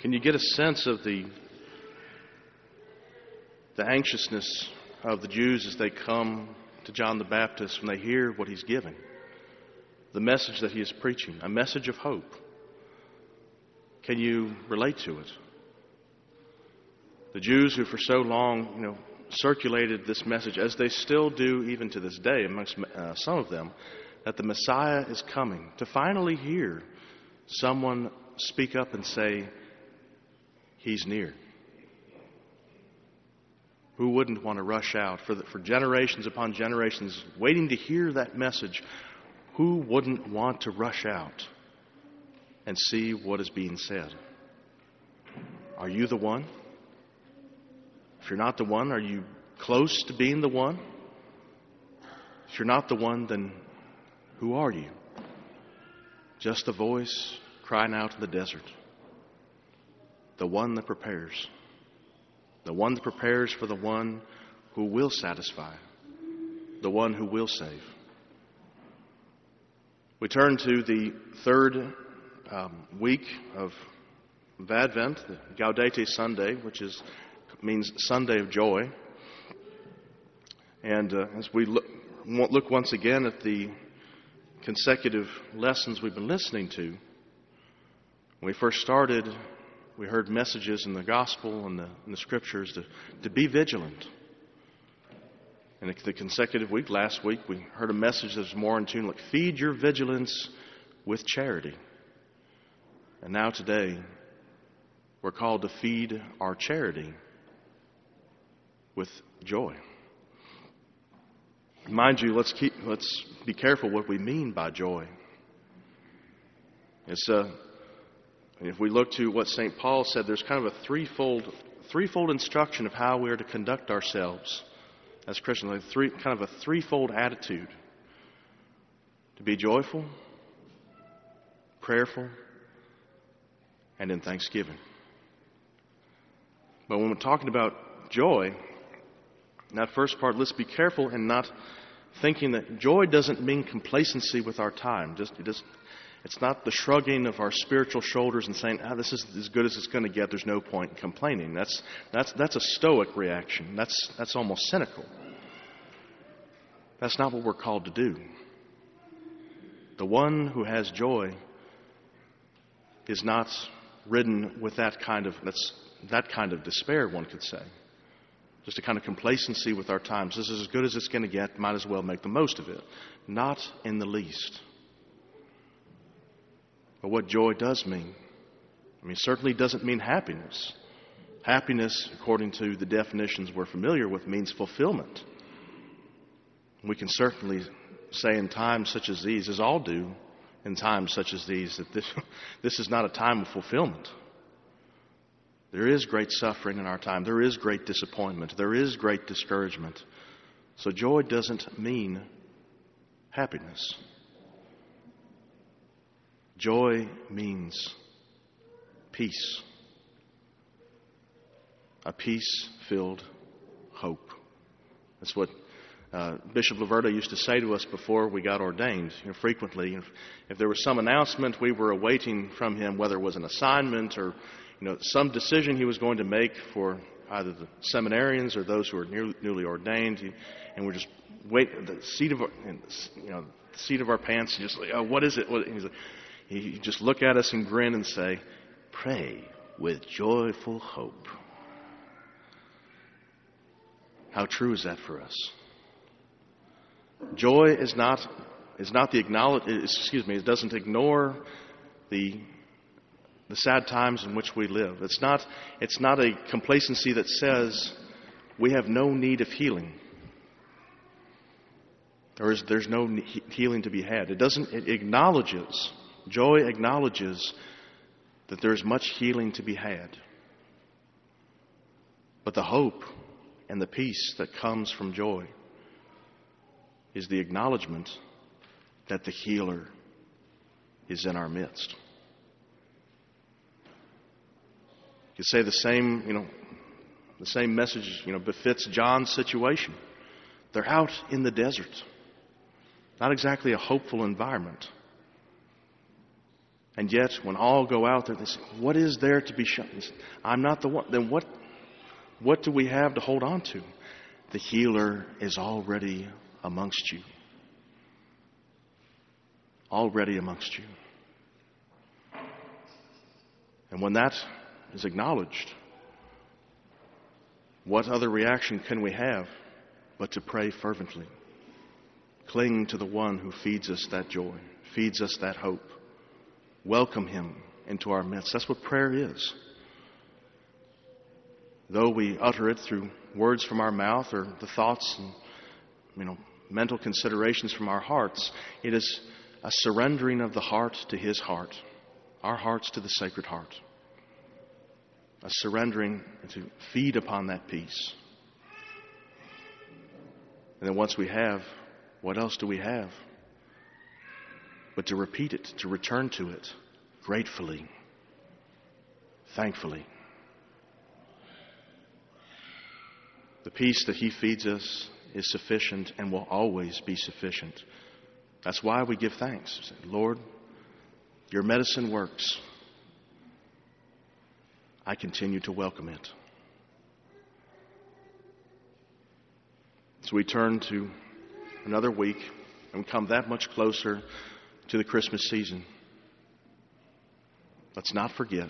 Can you get a sense of the anxiousness of the Jews as they come to John the Baptist when they hear what he's giving? The message that he is preaching, a message of hope. Can you relate to it? The Jews who for so long, circulated this message, as they still do even to this day amongst some of them, that the Messiah is coming, to finally hear someone speak up and say, he's near. Who wouldn't want to rush out for generations upon generations waiting to hear that message? Who wouldn't want to rush out and see what is being said? Are you the one? If you're not the one, are you close to being the one? If you're not the one, then who are you? Just a voice crying out in the desert. The one that prepares. The one that prepares for the one who will satisfy. The one who will save. We turn to the third week of Advent, the Gaudete Sunday, which means Sunday of Joy. And as we look once again at the consecutive lessons we've been listening to, when we first started, we heard messages in the Gospel and the Scriptures to be vigilant. And the consecutive week, last week, we heard a message that was more in tune, like feed your vigilance with charity. And now today, we're called to feed our charity with joy. Mind you, let's be careful what we mean by joy. If we look to what St. Paul said, there's kind of a threefold instruction of how we are to conduct ourselves as Christians, kind of a threefold attitude: to be joyful, prayerful, and in thanksgiving. But when we're talking about joy, that first part, let's be careful in not thinking that joy doesn't mean complacency with our time. It's not the shrugging of our spiritual shoulders and saying, this is as good as it's going to get, there's no point in complaining. That's a stoic reaction. That's almost cynical. That's not what we're called to do. The one who has joy is not ridden with that kind of despair, one could say. Just a kind of complacency with our times. This is as good as it's going to get. Might as well make the most of it. Not in the least. But what joy does mean, certainly doesn't mean happiness. Happiness, according to the definitions we're familiar with, means fulfillment. We can certainly say in times such as these, as all do in times such as these, that this is not a time of fulfillment. There is great suffering in our time. There is great disappointment. There is great discouragement. So joy doesn't mean happiness. Joy means peace. A peace-filled hope. That's what Bishop Laverta used to say to us before we got ordained. Frequently, if there was some announcement we were awaiting from him, whether it was an assignment or some decision he was going to make for either the seminarians or those who are newly ordained, and we're just waiting the seat of our pants, and just like, oh, what is it? He just look at us and grin and say, "Pray with joyful hope." How true is that for us? Joy is not the it doesn't ignore the sad times in which we live. It's not a complacency that says we have no need of healing. There's no healing to be had. Joy acknowledges that there's much healing to be had. But the hope and the peace that comes from joy is the acknowledgement that the healer is in our midst. You say the same message, befits John's situation. They're out in the desert. Not exactly a hopeful environment. And yet, when all go out there, they say, what is there to be shown? I'm not the one. Then what do we have to hold on to? The healer is already amongst you. Already amongst you. And when that is acknowledged, what other reaction can we have but to pray fervently, clinging to the one who feeds us that joy, feeds us that hope? Welcome him into our midst. That's what prayer is. Though we utter it through words from our mouth or the thoughts and mental considerations from our hearts, it is a surrendering of the heart to his heart, our hearts to the Sacred Heart. A surrendering to feed upon that peace. And then once we have, what else do we have? But to repeat it, to return to it, gratefully, thankfully. The peace that he feeds us is sufficient and will always be sufficient. That's why we give thanks. Lord, your medicine works. I continue to welcome it. So we turn to another week and come that much closer to the Christmas season. Let's not forget,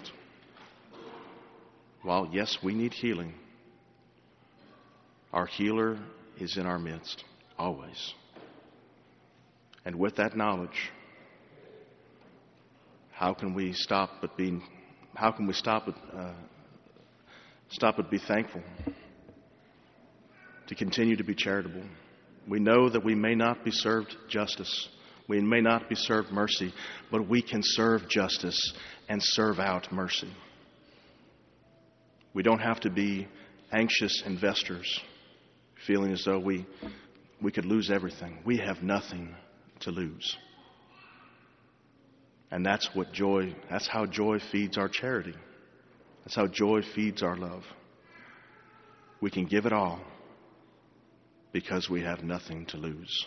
while yes, we need healing, our healer is in our midst, always. And with that knowledge, how can we stop but be thankful? To continue to be charitable. We know that we may not be served justice. We may not be served mercy, but we can serve justice and serve out mercy. We don't have to be anxious investors, feeling as though we could lose everything. We have nothing to lose. And that's how joy feeds our charity. That's how joy feeds our love. We can give it all because we have nothing to lose.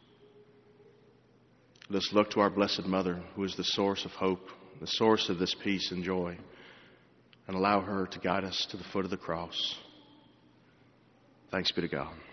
Let's look to our Blessed Mother, who is the source of hope, the source of this peace and joy, and allow her to guide us to the foot of the cross. Thanks be to God.